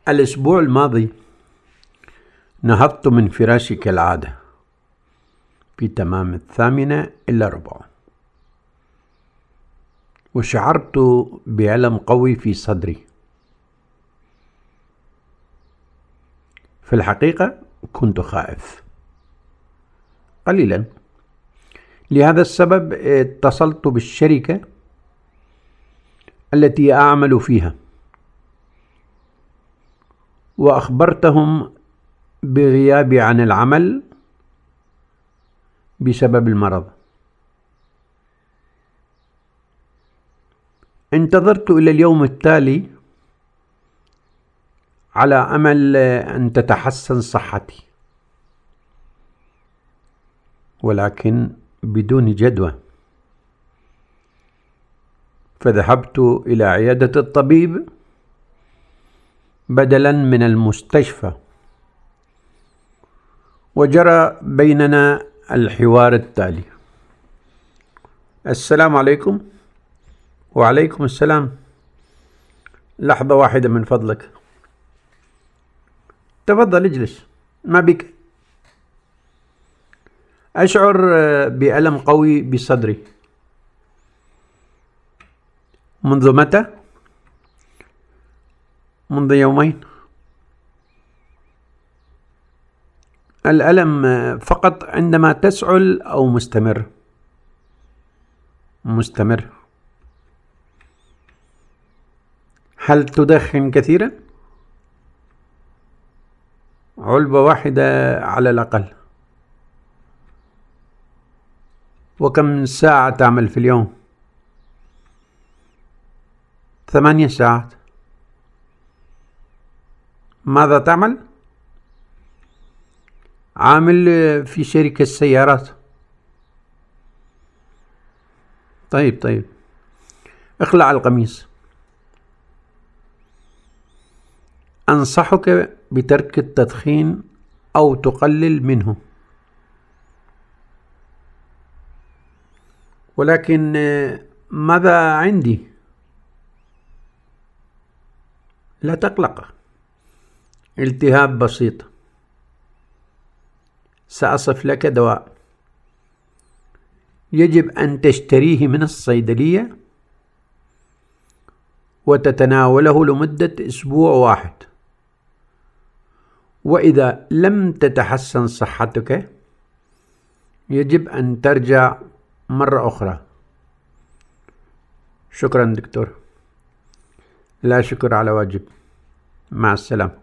الأسبوع الماضي نهضت من فراشي كالعادة في تمام 8:45، وشعرت بألم قوي في صدري. في الحقيقة كنت خائف قليلا. لهذا السبب اتصلت بالشركة التي أعمل فيها وأخبرتهم بغيابي عن العمل بسبب المرض. انتظرت إلى اليوم التالي على أمل أن تتحسن صحتي، ولكن بدون جدوى. فذهبت إلى عيادة الطبيب بدلا من المستشفى، وجرى بيننا الحوار التالي: السلام عليكم. وعليكم السلام. لحظة واحدة من فضلك. تفضل اجلس، ما بك. أشعر بألم قوي بصدري. منذ متى؟ منذ يومين. الألم فقط عندما تسعل أو مستمر؟ مستمر. هل تدخن كثيرا؟ علبة واحدة على الأقل. وكم ساعة تعمل في اليوم؟ 8 ساعات. ماذا تعمل؟ عامل في شركة سيارات. طيب، اخلع القميص. أنصحك بترك التدخين أو تقلل منه. ولكن ماذا عندي؟ لا تقلق، التهاب بسيط. سأصف لك دواء يجب أن تشتريه من الصيدلية وتتناوله لمدة أسبوع واحد. وإذا لم تتحسن صحتك يجب أن ترجع مرة أخرى. شكرا دكتور. لا شكر على واجب. مع السلامة.